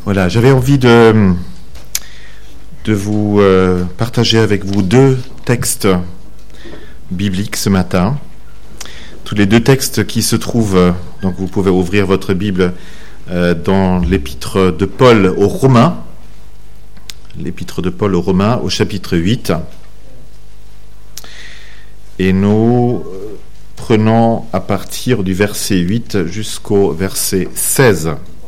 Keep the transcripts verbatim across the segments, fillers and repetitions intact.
Voilà, j'avais envie de, de vous euh, partager avec vous deux textes bibliques ce matin. Tous les deux textes qui se trouvent, donc vous pouvez ouvrir votre Bible euh, dans l'épître de Paul aux Romains, l'épître de Paul aux Romains au chapitre huit. Et nous prenons à partir du verset huit jusqu'au verset seize.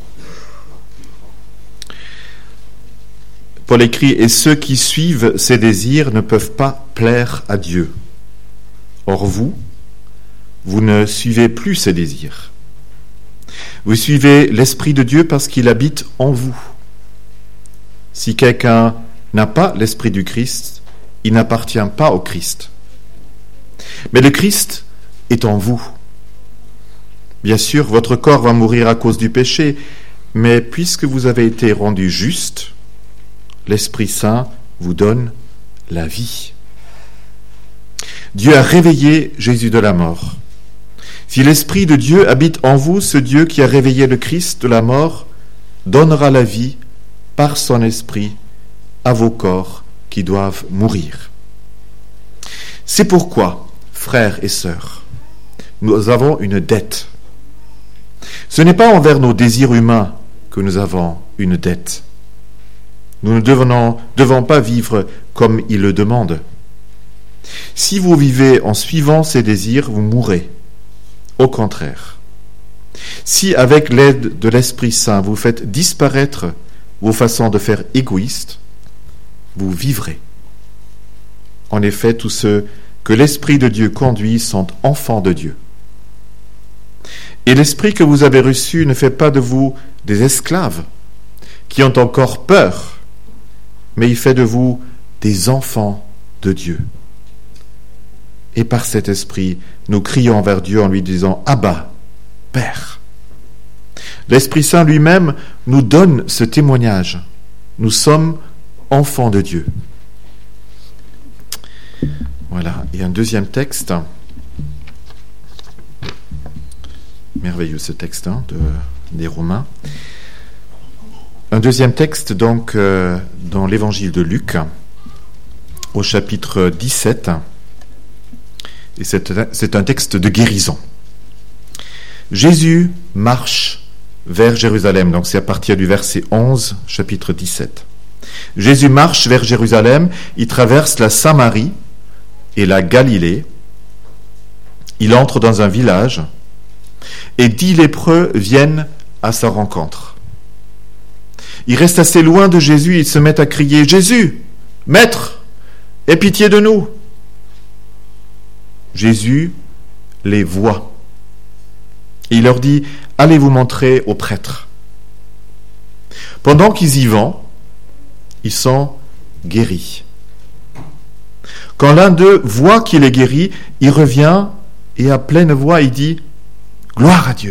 Paul écrit « Et ceux qui suivent ces désirs ne peuvent pas plaire à Dieu. Or vous, vous ne suivez plus ces désirs. Vous suivez l'Esprit de Dieu parce qu'il habite en vous. Si quelqu'un n'a pas l'Esprit du Christ, il n'appartient pas au Christ. Mais le Christ est en vous. Bien sûr, votre corps va mourir à cause du péché, mais puisque vous avez été rendu juste, l'Esprit Saint vous donne la vie. Dieu a réveillé Jésus de la mort. Si l'Esprit de Dieu habite en vous, ce Dieu qui a réveillé le Christ de la mort donnera la vie par son Esprit à vos corps qui doivent mourir. C'est pourquoi, frères et sœurs, nous avons une dette. Ce n'est pas envers nos désirs humains que nous avons une dette. Nous ne devons, devons pas vivre comme il le demande. Si vous vivez en suivant ces désirs, vous mourrez. Au contraire, si avec l'aide de l'Esprit Saint, vous faites disparaître vos façons de faire égoïstes, vous vivrez. En effet, tous ceux que l'Esprit de Dieu conduit sont enfants de Dieu. Et l'Esprit que vous avez reçu ne fait pas de vous des esclaves qui ont encore peur, mais il fait de vous des enfants de Dieu. Et par cet esprit, nous crions vers Dieu en lui disant « Abba, Père ». L'Esprit Saint lui-même nous donne ce témoignage. Nous sommes enfants de Dieu. Voilà, et un deuxième texte. Merveilleux ce texte hein, de, des Romains. Un deuxième texte, donc, euh, dans l'évangile de Luc, au chapitre dix-sept, et c'est, c'est un texte de guérison. Jésus marche vers Jérusalem, donc c'est à partir du verset onze, chapitre dix-sept. Jésus marche vers Jérusalem, il traverse la Samarie et la Galilée, il entre dans un village, et dix lépreux viennent à sa rencontre. Ils restent assez loin de Jésus, ils se mettent à crier « Jésus, Maître, aie pitié de nous !» Jésus les voit. Et il leur dit « Allez vous montrer au prêtre. » Pendant qu'ils y vont, ils sont guéris. Quand l'un d'eux voit qu'il est guéri, il revient et à pleine voix il dit « Gloire à Dieu !»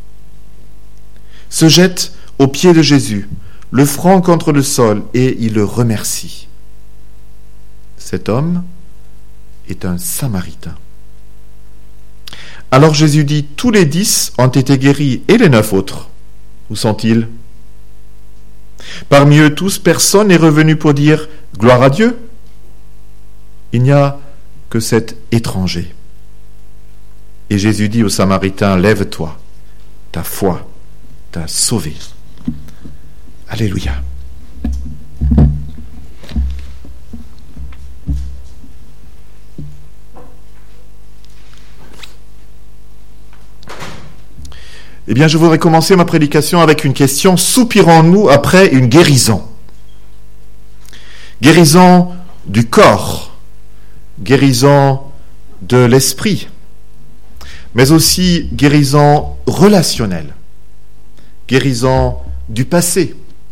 Se jette aux pieds de Jésus, le front contre le sol, et il le remercie. Cet homme est un Samaritain. Alors Jésus dit, tous les dix ont été guéris, et les neuf autres, où sont-ils? Parmi eux tous, personne n'est revenu pour dire « Gloire à Dieu ». Il n'y a que cet étranger. Et Jésus dit au Samaritain, « Lève-toi, ta foi t'a sauvé. » Alléluia. Eh bien, je voudrais commencer ma prédication avec une question. Soupirons-nous après une guérison? Guérison du corps, guérison de l'esprit, mais aussi guérison relationnelle, guérison du passé.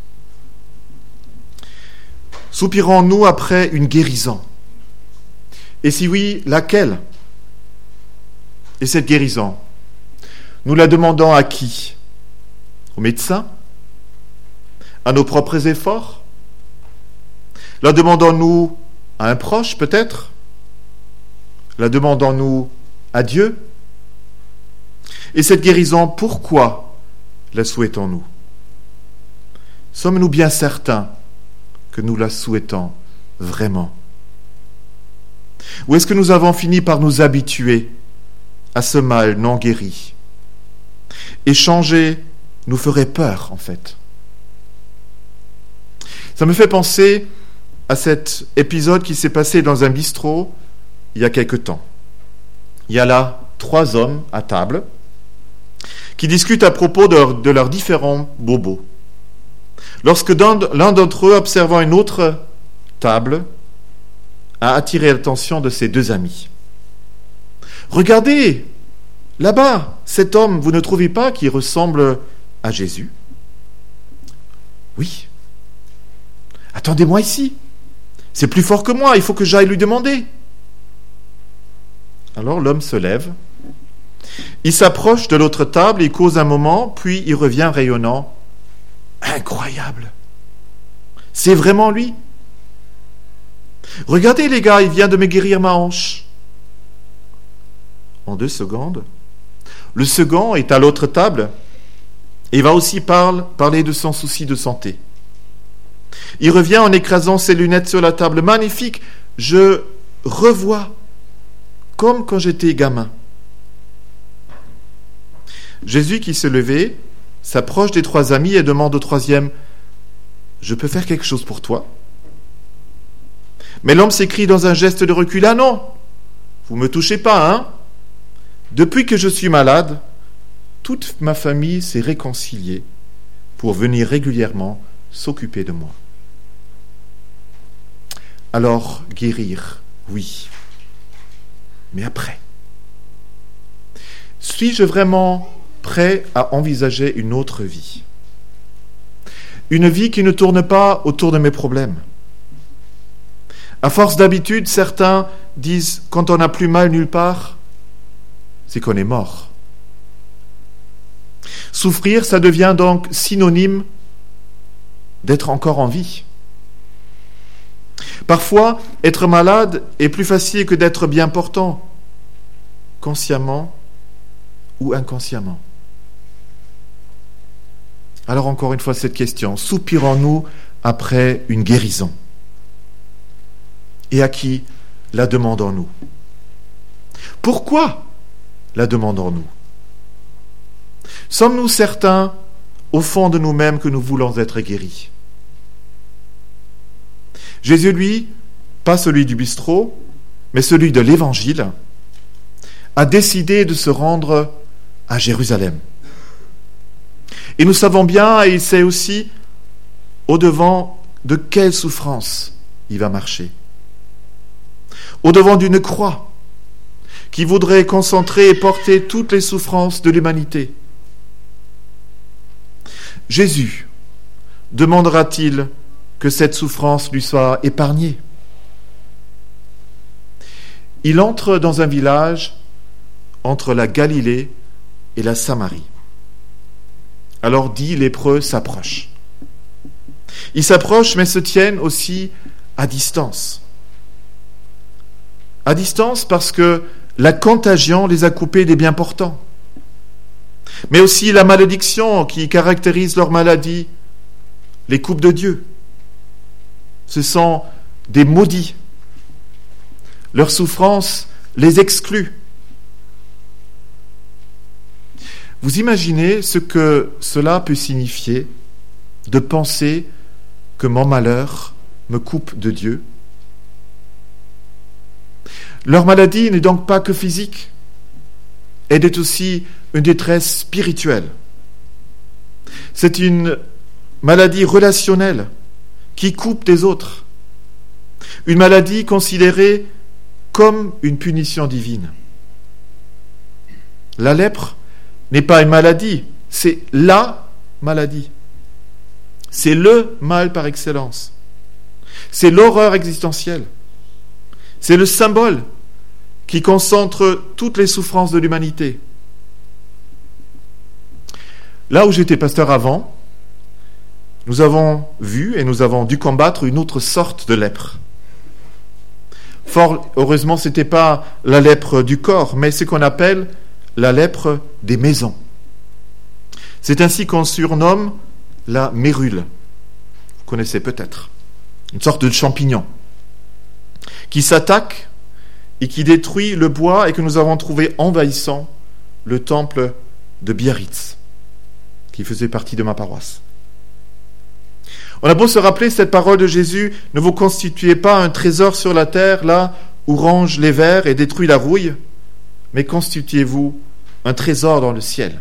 Soupirons-nous après une guérison? Et si oui, laquelle? Et cette guérison, nous la demandons à qui? Au médecin? À nos propres efforts? La demandons-nous à un proche peut-être? La demandons-nous à Dieu? Et cette guérison, pourquoi la souhaitons-nous? sommes-nous bien certains que nous la souhaitons vraiment? Ou est-ce que nous avons fini par nous habituer à ce mal non guéri? Et changer nous ferait peur, en fait. Ça me fait penser à cet épisode qui s'est passé dans un bistrot il y a quelque temps. Il y a là trois hommes à table qui discutent à propos de, de leurs différents bobos. Lorsque l'un d'entre eux, observant une autre table, a attiré l'attention de ses deux amis. « Regardez, là-bas, cet homme, vous ne trouvez pas qu'il ressemble à Jésus ?»« Oui. »« Attendez-moi ici. C'est plus fort que moi, il faut que j'aille lui demander. » Alors l'homme se lève. Il s'approche de l'autre table, il cause un moment, puis il revient rayonnant. « Incroyable! C'est vraiment lui! Regardez les gars, il vient de me guérir ma hanche. » En deux secondes, le second est à l'autre table et va aussi parle, parler de son souci de santé. Il revient en écrasant ses lunettes sur la table. « Magnifique! Je revois comme quand j'étais gamin. » Jésus, qui se levait, s'approche des trois amis et demande au troisième « Je peux faire quelque chose pour toi ?» Mais l'homme s'écrie dans un geste de recul « Ah non, vous ne me touchez pas, hein? Depuis que je suis malade, toute ma famille s'est réconciliée pour venir régulièrement s'occuper de moi. » Alors, guérir, oui. Mais après, suis-je vraiment prêt à envisager une autre vie? Une vie qui ne tourne pas autour de mes problèmes. À force d'habitude, certains disent « quand on n'a plus mal nulle part, c'est qu'on est mort ». Souffrir, ça devient donc synonyme d'être encore en vie. Parfois, être malade est plus facile que d'être bien portant, consciemment ou inconsciemment. Alors encore une fois cette question, soupirons-nous après une guérison? Et à qui la demandons-nous? Pourquoi la demandons-nous? Sommes-nous certains au fond de nous-mêmes que nous voulons être guéris? Jésus, lui, pas celui du bistrot, mais celui de l'Évangile, a décidé de se rendre à Jérusalem. Et nous savons bien, et il sait aussi, au-devant de quelle souffrance il va marcher. Au-devant d'une croix qui voudrait concentrer et porter toutes les souffrances de l'humanité. Jésus demandera-t-il que cette souffrance lui soit épargnée? Il entre dans un village entre la Galilée et la Samarie. Alors dix lépreux s'approchent. Ils s'approchent mais se tiennent aussi à distance. À distance parce que la contagion les a coupés des biens portants. Mais aussi la malédiction qui caractérise leur maladie les coupe de Dieu. Ce sont des maudits. Leur souffrance les exclut. Vous imaginez ce que cela peut signifier de penser que mon malheur me coupe de Dieu? Leur maladie n'est donc pas que physique, elle est aussi une détresse spirituelle. C'est une maladie relationnelle qui coupe des autres, une maladie considérée comme une punition divine. La lèpre n'est pas une maladie, c'est la maladie. C'est le mal par excellence. C'est l'horreur existentielle. C'est le symbole qui concentre toutes les souffrances de l'humanité. Là où j'étais pasteur avant, nous avons vu et nous avons dû combattre une autre sorte de lèpre. Fort heureusement, ce n'était pas la lèpre du corps, mais ce qu'on appelle la lèpre des maisons. C'est ainsi qu'on surnomme la mérule vous connaissez peut-être, une sorte de champignon, qui s'attaque et qui détruit le bois et que nous avons trouvé envahissant le temple de Biarritz, qui faisait partie de ma paroisse. On a beau se rappeler cette parole de Jésus, ne vous constituez pas un trésor sur la terre, là où rongent les vers et détruit la rouille, mais constituez-vous un trésor dans le ciel.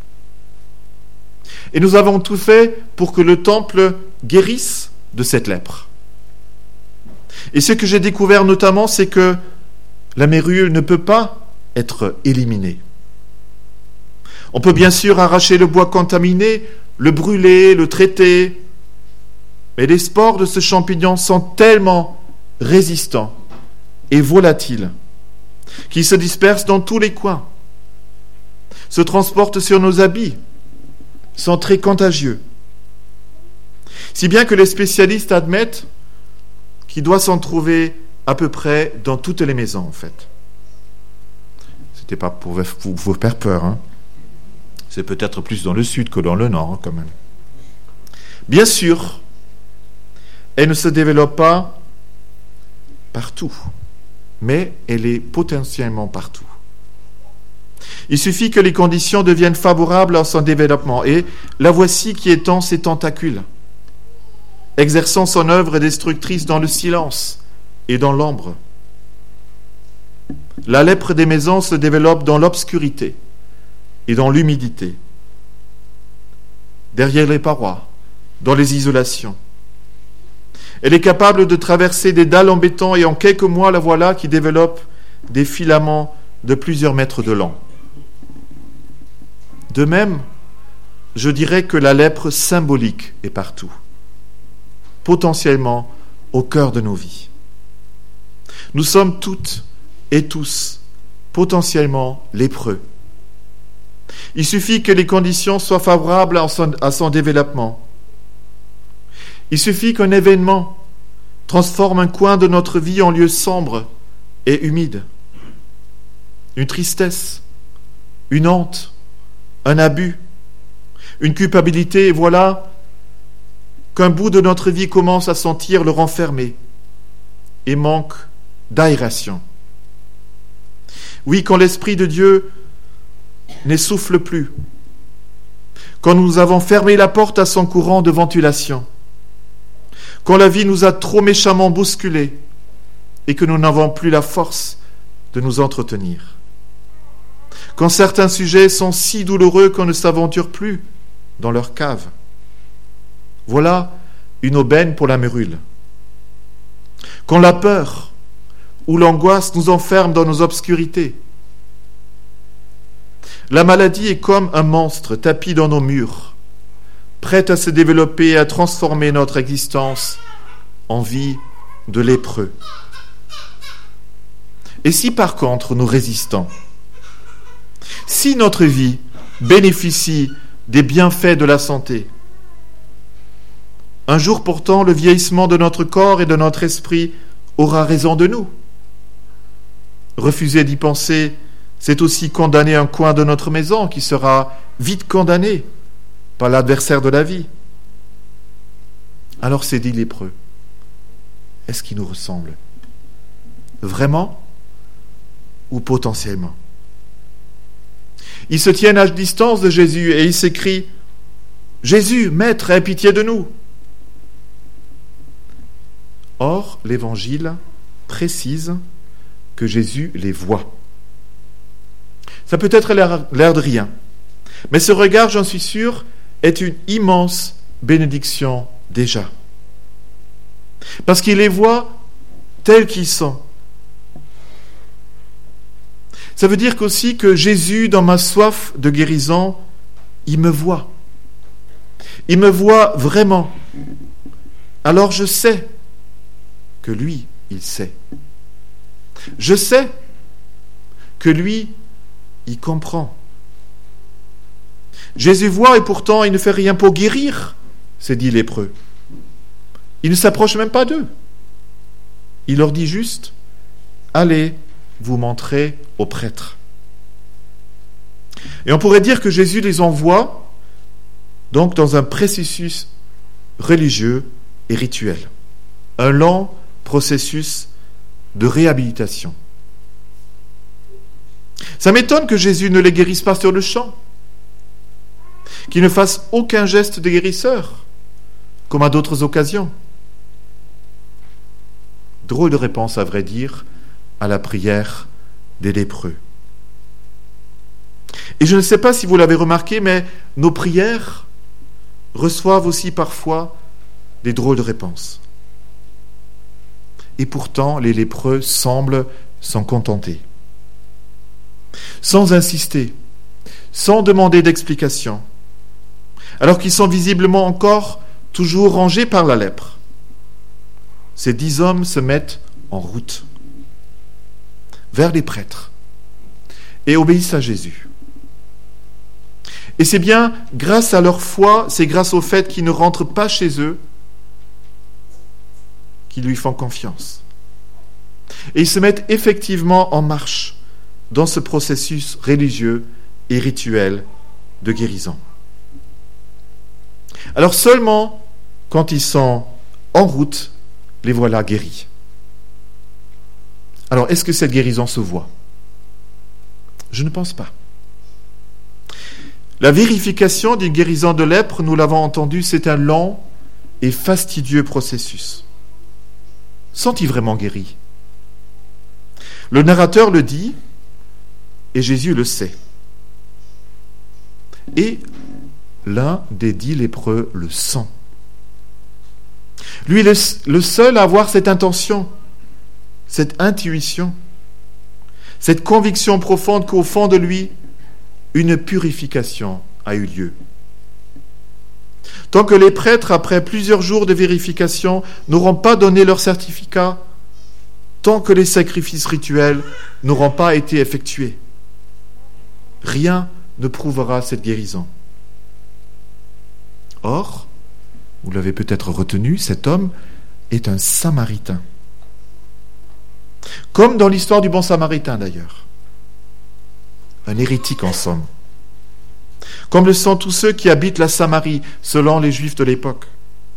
Et nous avons tout fait pour que le temple guérisse de cette lèpre. Et ce que j'ai découvert notamment, c'est que la mérule ne peut pas être éliminée. On peut bien sûr arracher le bois contaminé, le brûler, le traiter, mais les spores de ce champignon sont tellement résistants et volatiles qu'ils se dispersent dans tous les coins, se transportent sur nos habits, sont très contagieux. Si bien que les spécialistes admettent qu'il doit s'en trouver à peu près dans toutes les maisons, en fait. C'était pas pour vous, vous faire peur, hein. C'est peut-être plus dans le sud que dans le nord, hein, quand même. Bien sûr, elle ne se développe pas partout, mais elle est potentiellement partout. Il suffit que les conditions deviennent favorables à son développement, et la voici qui étend ses tentacules, exerçant son œuvre destructrice dans le silence et dans l'ombre. La lèpre des maisons se développe dans l'obscurité et dans l'humidité, derrière les parois, dans les isolations. Elle est capable de traverser des dalles en béton et en quelques mois, la voilà qui développe des filaments de plusieurs mètres de long. De même, je dirais que la lèpre symbolique est partout, potentiellement au cœur de nos vies. Nous sommes toutes et tous potentiellement lépreux. Il suffit que les conditions soient favorables à son, à son développement. Il suffit qu'un événement transforme un coin de notre vie en lieu sombre et humide. Une tristesse, une honte, un abus, une culpabilité, et voilà qu'un bout de notre vie commence à sentir le renfermer et manque d'aération. Oui, quand l'Esprit de Dieu n'essouffle plus, quand nous avons fermé la porte à son courant de ventilation, quand la vie nous a trop méchamment bousculés et que nous n'avons plus la force de nous entretenir, quand certains sujets sont si douloureux qu'on ne s'aventure plus dans leur cave, voilà une aubaine pour la mérule. Quand la peur ou l'angoisse nous enferme dans nos obscurités, la maladie est comme un monstre tapi dans nos murs, prête à se développer et à transformer notre existence en vie de lépreux. Et si par contre nous résistons, si notre vie bénéficie des bienfaits de la santé, un jour pourtant le vieillissement de notre corps et de notre esprit aura raison de nous. Refuser d'y penser, c'est aussi condamner un coin de notre maison qui sera vite condamné par l'adversaire de la vie. Alors ces dix lépreux, est-ce qu'ils nous ressemblent vraiment ou potentiellement? Ils se tiennent à distance de Jésus et ils s'écrient « Jésus, Maître, aie pitié de nous !» Or, l'Évangile précise que Jésus les voit. Ça peut être l'air, l'air de rien, mais ce regard, j'en suis sûr, est une immense bénédiction déjà. Parce qu'il les voit tels qu'ils sont. Ça veut dire qu'aussi que Jésus, dans ma soif de guérison, il me voit. Il me voit vraiment. Alors je sais que lui, il sait. Je sais que lui, il comprend. Jésus voit et pourtant il ne fait rien pour guérir ces dix lépreux. Il ne s'approche même pas d'eux. Il leur dit juste « Allez vous montrer au prêtre ». Et on pourrait dire que Jésus les envoie donc dans un processus religieux et rituel. Un lent processus de réhabilitation. Ça m'étonne que Jésus ne les guérisse pas sur le champ, qu'il ne fasse aucun geste de guérisseur, comme à d'autres occasions. Drôle de réponse, à vrai dire, à la prière des lépreux. Et je ne sais pas si vous l'avez remarqué, mais nos prières reçoivent aussi parfois des drôles de réponses. Et pourtant, les lépreux semblent s'en contenter. Sans insister, sans demander d'explication, alors qu'ils sont visiblement encore toujours rangés par la lèpre. Ces dix hommes se mettent en route vers les prêtres et obéissent à Jésus. Et c'est bien grâce à leur foi, c'est grâce au fait qu'ils ne rentrent pas chez eux, qu'ils lui font confiance. Et ils se mettent effectivement en marche dans ce processus religieux et rituel de guérison. Alors seulement quand ils sont en route, les voilà guéris. Alors est-ce que cette guérison se voit ? Je ne pense pas. La vérification d'une guérison de lèpre, nous l'avons entendu, c'est un lent et fastidieux processus. Sont-ils vraiment guéris ? Le narrateur le dit, et Jésus le sait. Et l'un des dix lépreux le sent. Lui, le seul à avoir cette intention, cette intuition, cette conviction profonde qu'au fond de lui, une purification a eu lieu. Tant que les prêtres, après plusieurs jours de vérification, n'auront pas donné leur certificat, tant que les sacrifices rituels n'auront pas été effectués, rien ne prouvera cette guérison. Or, vous l'avez peut-être retenu, cet homme est un Samaritain. Comme dans l'histoire du bon Samaritain d'ailleurs. Un hérétique en somme. Comme le sont tous ceux qui habitent la Samarie, selon les Juifs de l'époque.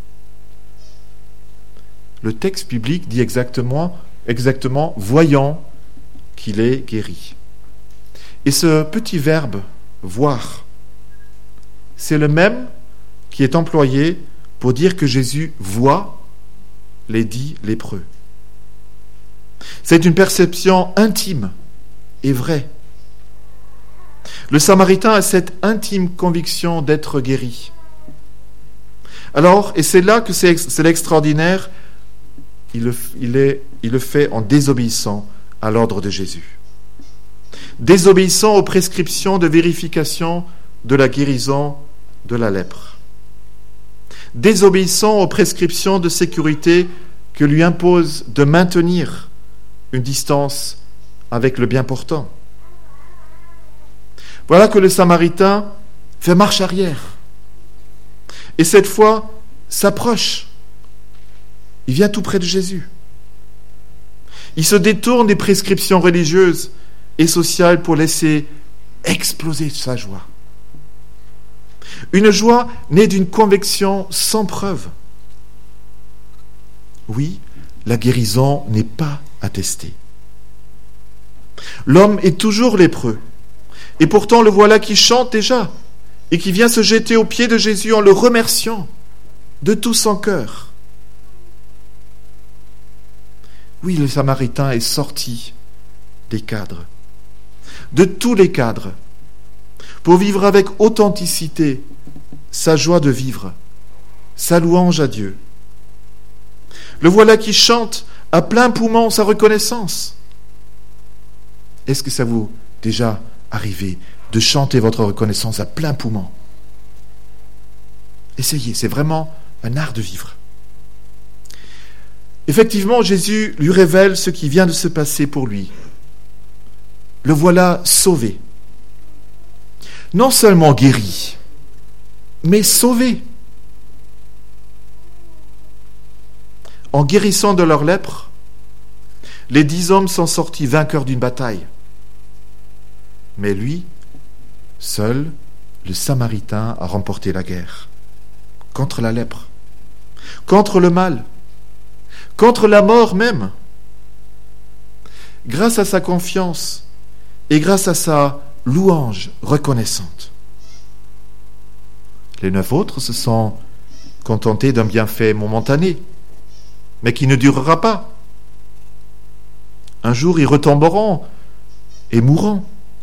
Le texte biblique dit exactement, exactement, voyant qu'il est guéri. Et ce petit verbe, voir, c'est le même qui est employé pour dire que Jésus voit les dix lépreux. C'est une perception intime et vraie. Le Samaritain a cette intime conviction d'être guéri. Alors, et c'est là que c'est, c'est l'extraordinaire, il le, il, est, il le fait en désobéissant à l'ordre de Jésus. Désobéissant aux prescriptions de vérification de la guérison de la lèpre. Désobéissant aux prescriptions de sécurité que lui impose de maintenir une distance avec le bien portant. Voilà que le Samaritain fait marche arrière. Et cette fois, s'approche. Il vient tout près de Jésus. Il se détourne des prescriptions religieuses et sociales pour laisser exploser sa joie. Une joie née d'une conviction sans preuve. Oui, la guérison n'est pas attestée. L'homme est toujours lépreux. Et pourtant, le voilà qui chante déjà et qui vient se jeter aux pieds de Jésus en le remerciant de tout son cœur. Oui, le Samaritain est sorti des cadres, de tous les cadres, pour vivre avec authenticité sa joie de vivre, sa louange à Dieu. Le voilà qui chante à plein poumon sa reconnaissance. Est-ce que ça vous est déjà arrivé de chanter votre reconnaissance à plein poumon? Essayez, c'est vraiment un art de vivre. Effectivement, Jésus lui révèle ce qui vient de se passer pour lui. Le voilà sauvé. Non seulement guéri, mais sauvé. En guérissant de leur lèpre, les dix hommes sont sortis vainqueurs d'une bataille. Mais lui, seul, le Samaritain, a remporté la guerre contre la lèpre. contre le mal, contre la mort même. Grâce à sa confiance et grâce à sa louange reconnaissante. Les neuf autres se sont contentés d'un bienfait momentané, mais qui ne durera pas. Un jour, ils retomberont et mourront.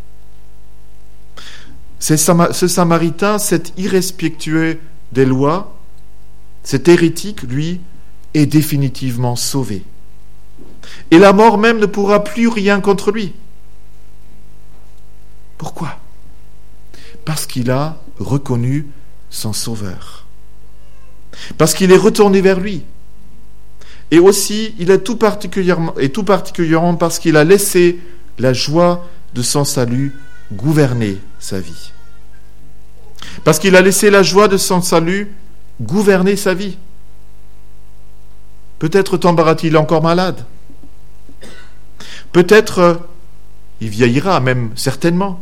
Ce Samaritain, cet irrespectueux des lois, cet hérétique, lui, est définitivement sauvé. Et la mort même ne pourra plus rien contre lui. Pourquoi ? Parce qu'il a reconnu son Sauveur. Parce qu'il est retourné vers lui. Et aussi, il est tout particulièrement, et tout particulièrement parce qu'il a laissé la joie de son salut gouverner sa vie. Parce qu'il a laissé la joie de son salut gouverner sa vie. Peut-être tombera-t-il encore malade. Peut-être euh, il vieillira, même certainement.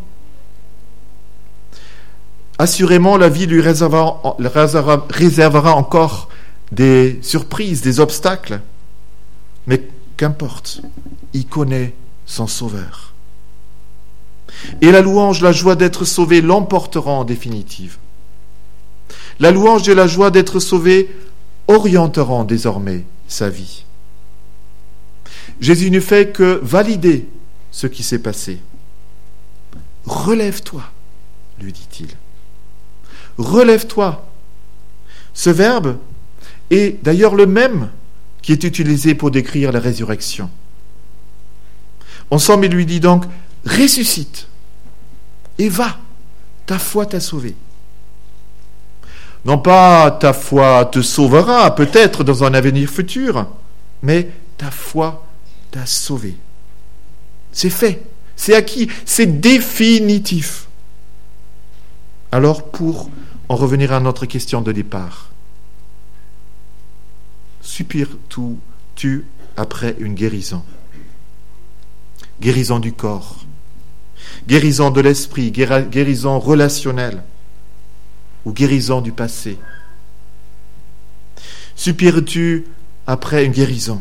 Assurément, la vie lui réservera, réservera, réservera encore des surprises, des obstacles. Mais qu'importe, il connaît son Sauveur. Et la louange, la joie d'être sauvé l'emportera en définitive. La louange et la joie d'être sauvé orienteront désormais sa vie. Jésus ne fait que valider ce qui s'est passé. « Relève-toi », lui dit-il. « Relève-toi ». Ce verbe est d'ailleurs le même qui est utilisé pour décrire la résurrection. Ensemble, il lui dit donc « Ressuscite et va, ta foi t'a sauvé ». Non pas ta foi te sauvera, peut-être dans un avenir futur, mais ta foi t'a sauvé. C'est fait, c'est acquis, c'est définitif. Alors, pour en revenir à notre question de départ, soupires-tu après une guérison? Guérison du corps, guérison de l'esprit, guérison relationnelle, ou guérison du passé? Soupires-tu après une guérison?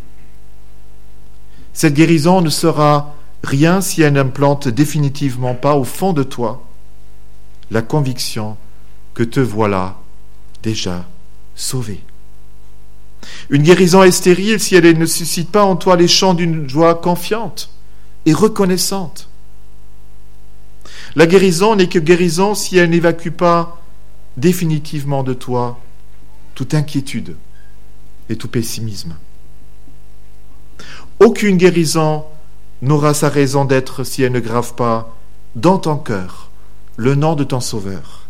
Cette guérison ne sera rien si elle n'implante définitivement pas au fond de toi la conviction que te voilà déjà sauvé. Une guérison est stérile si elle ne suscite pas en toi les chants d'une joie confiante et reconnaissante. La guérison n'est que guérison si elle n'évacue pas définitivement de toi toute inquiétude et tout pessimisme. Aucune guérison n'aura sa raison d'être si elle ne grave pas dans ton cœur le nom de ton Sauveur.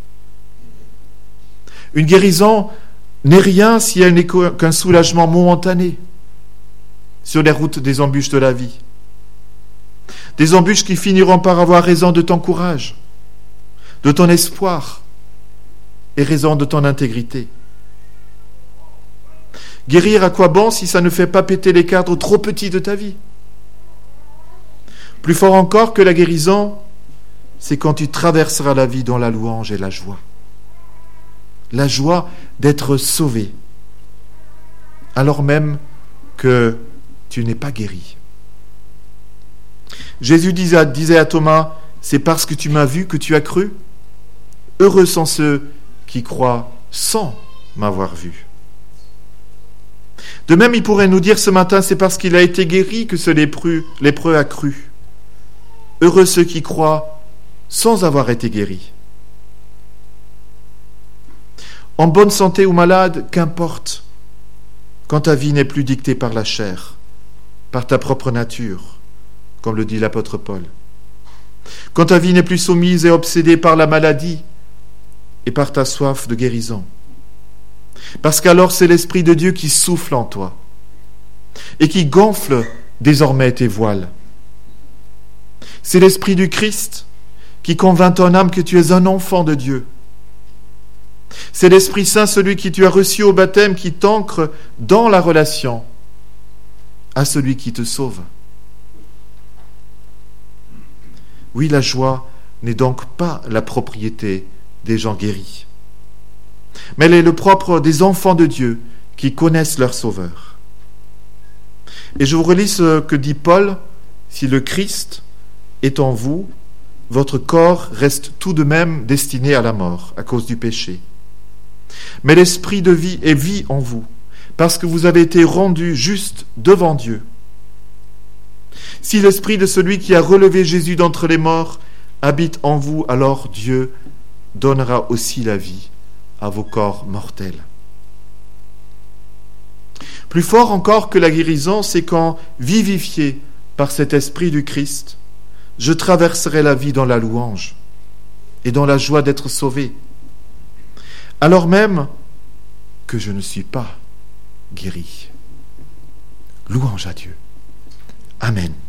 Une guérison n'est rien si elle n'est qu'un soulagement momentané sur les routes des embûches de la vie. Des embûches qui finiront par avoir raison de ton courage, de ton espoir et raison de ton intégrité. Guérir, à quoi bon si ça ne fait pas péter les cadres trop petits de ta vie? Plus fort encore que la guérison, c'est quand tu traverseras la vie dans la louange et la joie. La joie d'être sauvé, alors même que tu n'es pas guéri. Jésus disait, disait à Thomas, « C'est parce que tu m'as vu que tu as cru. Heureux sont ceux qui croient sans m'avoir vu. » De même, il pourrait nous dire ce matin, c'est parce qu'il a été guéri que ce lépreux, lépreux a cru. Heureux ceux qui croient sans avoir été guéris. En bonne santé ou malade, qu'importe, quand ta vie n'est plus dictée par la chair, par ta propre nature, comme le dit l'apôtre Paul. Quand ta vie n'est plus soumise et obsédée par la maladie et par ta soif de guérison. Parce qu'alors c'est l'Esprit de Dieu qui souffle en toi et qui gonfle désormais tes voiles. C'est l'Esprit du Christ qui convainc ton âme que tu es un enfant de Dieu. C'est l'Esprit Saint, celui qui tu as reçu au baptême, qui t'ancre dans la relation à celui qui te sauve. Oui, la joie n'est donc pas la propriété des gens guéris, mais elle est le propre des enfants de Dieu qui connaissent leur Sauveur. Et je vous relis ce que dit Paul, « Si le Christ est en vous, votre corps reste tout de même destiné à la mort à cause du péché. Mais l'esprit de vie est vie en vous, parce que vous avez été rendus justes devant Dieu. Si l'esprit de celui qui a relevé Jésus d'entre les morts habite en vous, alors Dieu donnera aussi la vie à vos corps mortels. » Plus fort encore que la guérison, c'est quand, vivifié par cet esprit du Christ, je traverserai la vie dans la louange et dans la joie d'être sauvé, alors même que je ne suis pas guéri. Louange à Dieu. Amen.